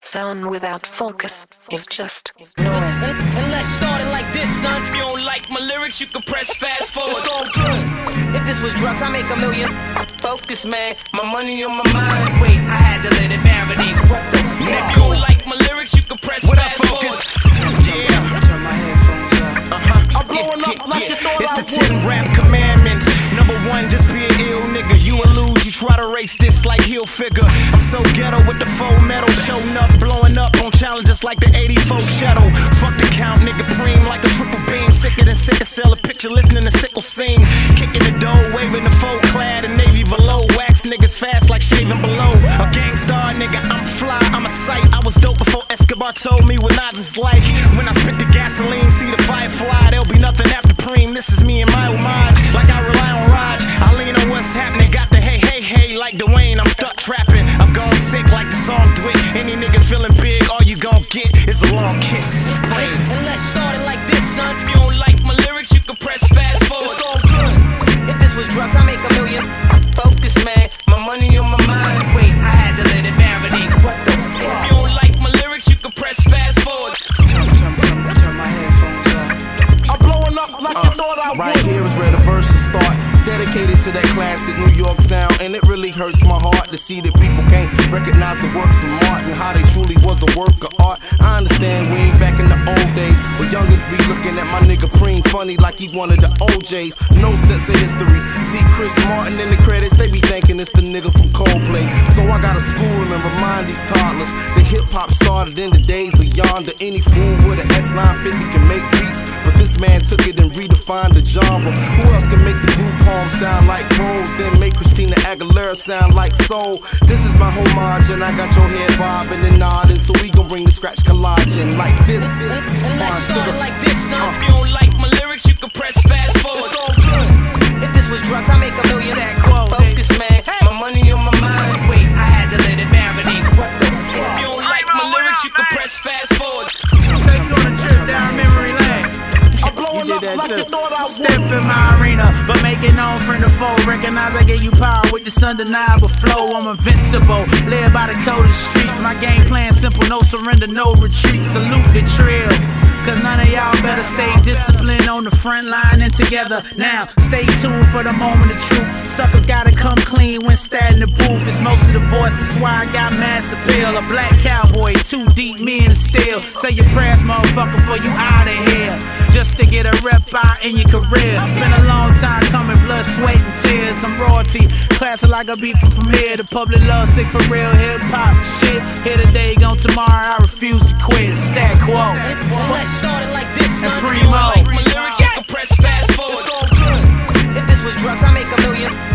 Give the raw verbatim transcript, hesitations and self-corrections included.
Sound without focus is just noise. And, and let's start it like this, son. If you don't like my lyrics, you can press fast forward. It's all good. If this was drugs, I make a million. Focus, man. My money on my mind. Wait, I had to let it marinate. What the fuck? And if you don't like my lyrics, you can press what fast forward. Yeah. Turn my headphones up. Uh-huh. I'm blowing up like you thought I would. It's the ten rap commandments. Number one, just be an ill nigga. You will lose, you try to race this like heel figure. I'm so ghetto with the faux metal. Show enough, blowing up on challenges like the eighty-four shadow. Fuck the count, nigga, preem like a triple beam. Sicker than sicker, sell a picture, listening to sickle sing. Kicking the dough, waving the faux clad and navy below. Wax niggas fast like shaving below. A gangstar nigga, I'm fly, I'm a sight. I was dope before Escobar told me what Nas is like. When I spit the gasoline, see the fire fly. There'll be nothing after preem, this is me and my homage. Like I rely on Raj, I lean on what's happening. Got the hey, hey, hey like Dwayne, I'm stuck trapping. I'm going sick like the song Dwick. Any nigga feeling big, all you gon' get is a long kiss. Play. And let's start it like this, son. If you don't like my lyrics, you can press fast forward. It's all good. If this was drugs, I make a million. Focus, man. My money on my mind. Wait, I had to let it marinate. What the fuck? If you don't like my lyrics, you can press fast forward. Turn, turn, turn, turn my headphones up. I'm blowing up like uh, you thought I would. Right here is where the verses start. Dedicated to that classic New York sound. And it really hurts my heart to see that people can't recognize the works of Martin, how they truly was a work of art. I understand we ain't back in the old days, but youngins be looking at my nigga Preem funny like he one of the O Js. No sense of history. See Chris Martin in the credits, they be thinking it's the nigga from Coldplay. So I gotta school him and remind these toddlers that hip-hop started in the days of yonder. Any fool with an S nine fifty can make beats, but this man took it and redefined the genre. Who else can make the group poem sound like prose, then make Christina Aguilera sound like soul? This is my homage and I got your head bobbing and nodding, so we gon' bring the scratch collaging like this. And, and let's start it like this, son. Uh, if you don't like my lyrics, you can press fast forward. It's all good. If this was drugs, I make a million. That quote, focus, man. Hey. My money on my mind. Wait, I had to let it marinate. What the fuck? If you don't like my lyrics, you can press fast forward. Take you on a trip down memory lane. I'm blowing up like you thought I would. Step in my arena, but make it known from the foe. Recognize I gave you power with this undeniable flow. I'm invincible, led by the code of the streets. My game plan simple, no surrender, no retreat. Salute the trail, cause none of y'all better stay disciplined on the front line and together. Now, stay tuned for the moment of truth. Suckers gotta come clean when stat in the booth. It's most of the voice, that's why I got mass appeal. A black cowboy, too deep, me and steel. Say your prayers, motherfucker, before you out of here. Just to get a rep out in your career. Been a long time coming, blood, sweat, and tears. I'm royalty, classic like a beat from Premiere. The public love sick for real hip-hop shit. Here today, gone tomorrow, I refuse to quit. Stat quo. Let's start it like this, son. And If you don't Primo. like my lyrics, you can press fast forward. It's all good. If this was drugs, I make a million.